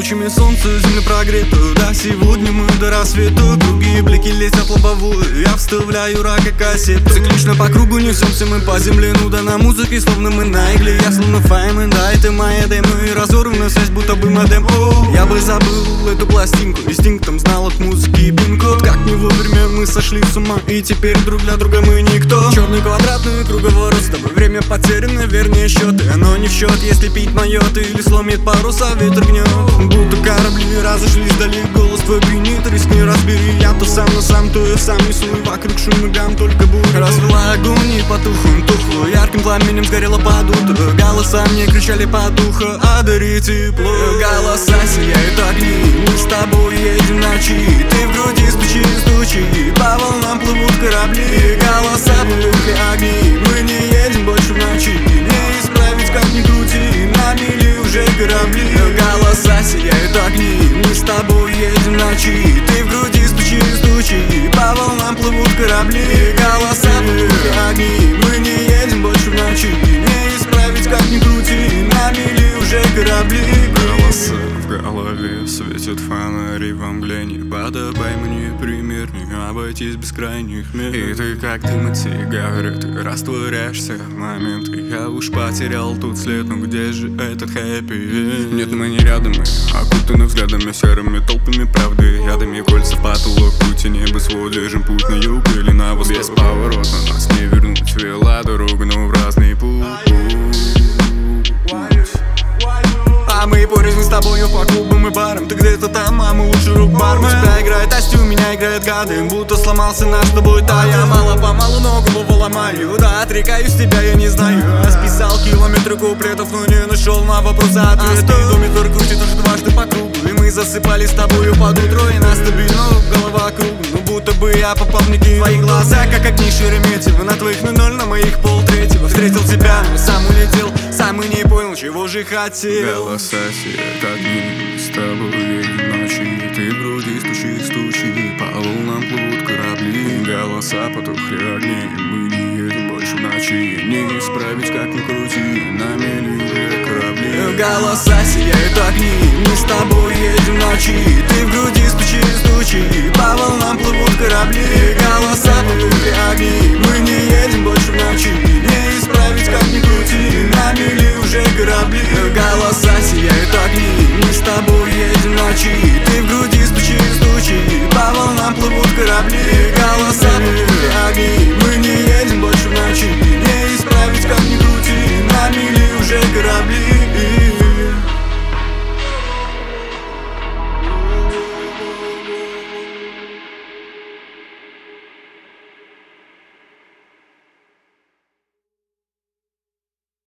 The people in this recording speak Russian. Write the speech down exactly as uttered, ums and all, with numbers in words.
лучами солнца земля прогрета. Да, сегодня мы до рассвета. Другие блики летят лобовую, я вставляю рака кассету. Циклично по кругу несемся мы по земле. Ну да на музыке, словно мы на игле. Я словно Файмен, да это моя демо. И разорвана связь, будто бы модем. О, я бы забыл эту пластинку, инстинктом знал от музыки пин-код. Как не вовремя мы сошли с ума, и теперь друг для друга мы никто. Черный квадратный круговорот, с тобой время потеряно, вернее счеты. Оно не в счет, если пить майот или сломит паруса, ветер гнет. Будто корабли разошлись вдали, голос твой пьянит, рискни разбери. Я то сам, но сам, то я сам несу. Вокруг шум и гам, только буря развела огонь и потух он тухло. Ярким пламенем сгорело под утро. Голоса мне кричали под ухо: одари тепло. Голоса сияют огни, мы с тобой едем ночи. Ты в груди стучи, стучи, по волнам плывут корабли. Голоса потухли огни, мы не едем больше в ночи. Не исправить, как ни крути, на мили уже корабли. Голоса сияют огни, мы с тобой едем ночи. Ты в груди стучи, стучи, по волнам плывут корабли. Голоса потухли огни, мы не едем больше в ночи. Не исправить, как ни крути, на мили уже корабли. Голоса в голове светят фонари во мгле. Не подобай мне пример, не обойтись без крайних мер. И ты как дым от сигареты, растворяешься в моменты. Я уж потерял тут след, но где же этот хэппи? Нет, мы не рядом, мы окутаны взглядами серыми толпами правды. Ядами кольца в потолок, пути небо свод. Держим путь на юг или на восток. Без поворота нас не вернуть, вела дорога, но в разный путь. А мы порознь с тобою по клубам и барам. Ты где-то там, а мы лучше рук бармен. У тебя играет асти, у меня играет гады. Будто сломался наш с тобой тай. Я мало-помалу ногу голову ломаю. Да, отрекаюсь тебя, я не знаю. Я списал километры куплетов, но не нашел на вопрос ответ. Ты в доме только крутит уже дважды по кругу. И мы засыпали с тобою под утро. И нас стабильно, голова кругом. Ну будто бы я попал в некие твои глаза, как огни Шереметьево. На твоих ноль, на моих полтретьего. Встретил тебя, но сам улетел. Сам и не понял, чего же хотел. Голоса сияют огни, с тобой едем ночи. Ты в груди стучи, стучи, по волнам плывут корабли. Голоса потухли огни, мы не едем больше в ночи. Не исправить, как ни крути, на мели уже корабли. Голоса сияют огни, мы с тобой едем ночи. Ты в груди стучи, стучи, по волнам плывут корабли. Голоса потухли огни, мы не едем больше в ночи. Не исправить, как ни крути, на мели уже корабли. Голоса сияют огни, мы с тобой едем ночи. Ты в груди стучи, стучи, по волнам плывут корабли.